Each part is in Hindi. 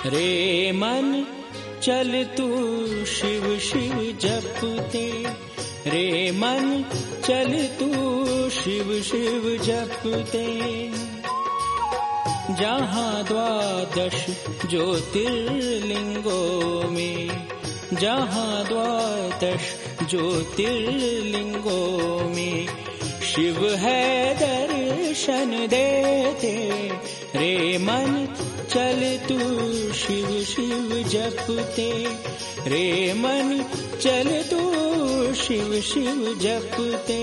रे मन चल तू शिव शिव जपते, रे मन चल तू शिव शिव जपते। जहाँ द्वादश ज्योतिर्लिंगों में, जहाँ द्वादश ज्योतिर्लिंगों में शिव है दर्शन देते। रे मन चल तू शिव शिव जपते, रे मन चल तू शिव शिव जपते।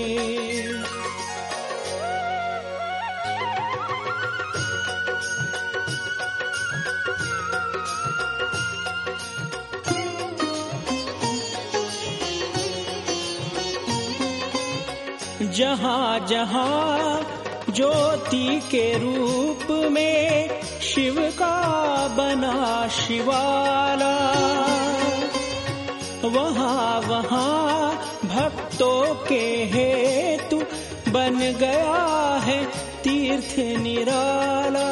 जहाँ जहाँ ज्योति के रूप में शिव का बना शिवाला, वहाँ वहाँ भक्तों के हेतु बन गया है तीर्थ निराला।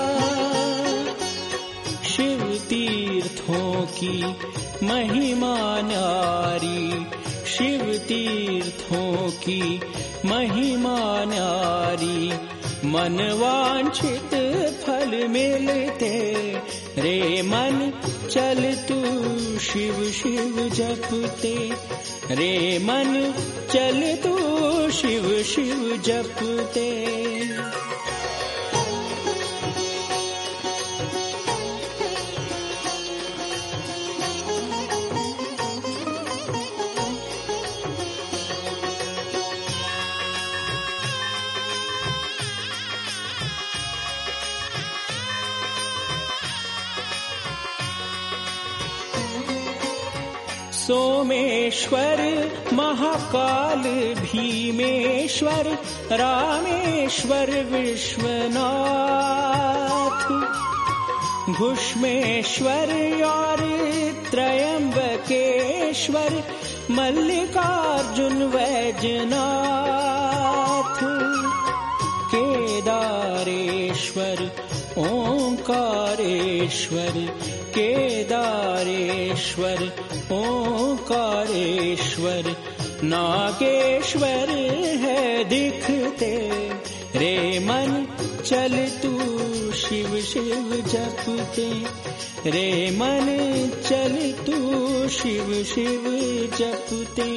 शिव तीर्थों की महिमा न्यारी, शिव तीर्थों की महिमा न्यारी, मन वांछित फल मिलते। रे मन चल तू शिव शिव जपते, रे मन चल तू शिव शिव जपते। सोमेश्वर महाकाल भीमेश्वर रामेश्वर विश्वनाथ, घुष्मेश्वर और त्रयंबकेश्वर मल्लिकार्जुन वैजनाथ, केदारेश्वर ओंकारेश्वर, केदारेश्वर ओंकारेश्वर, नागेश्वर है दिखते। रे मन चल तू शिव शिव जपते, रे मन चल तू शिव शिव जपते।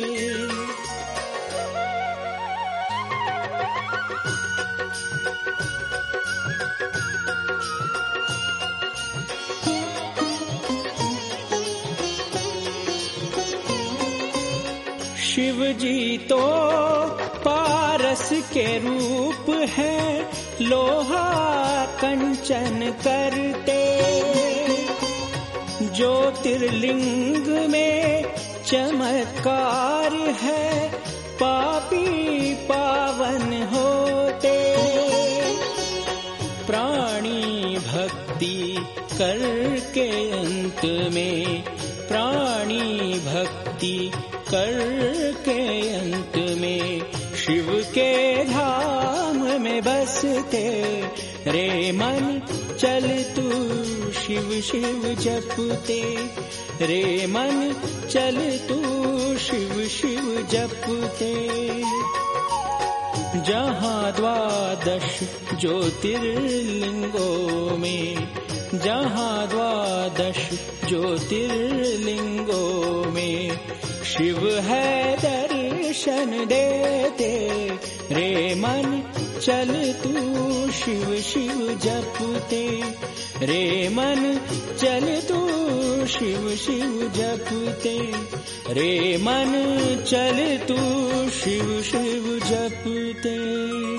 शिव जी तो पारस के रूप है, लोहा कंचन करते। ज्योतिर्लिंग में चमत्कार है, पापी पावन होते। प्राणी भक्ति करके अंत में, प्राणी भक्ति करके अंत में शिव के धाम में बसते। रे मन चल तू शिव शिव जपते, रे मन चल तू शिव शिव जपते। जहाँ द्वादश ज्योतिर्लिंगों में, जहाँ द्वादश ज्योतिर्लिंगों में शिव है दर्शन देते। रे मन चल तू शिव शिव जपते, रे मन चल तू शिव शिव जपते, रे मन चल तू शिव शिव जपते।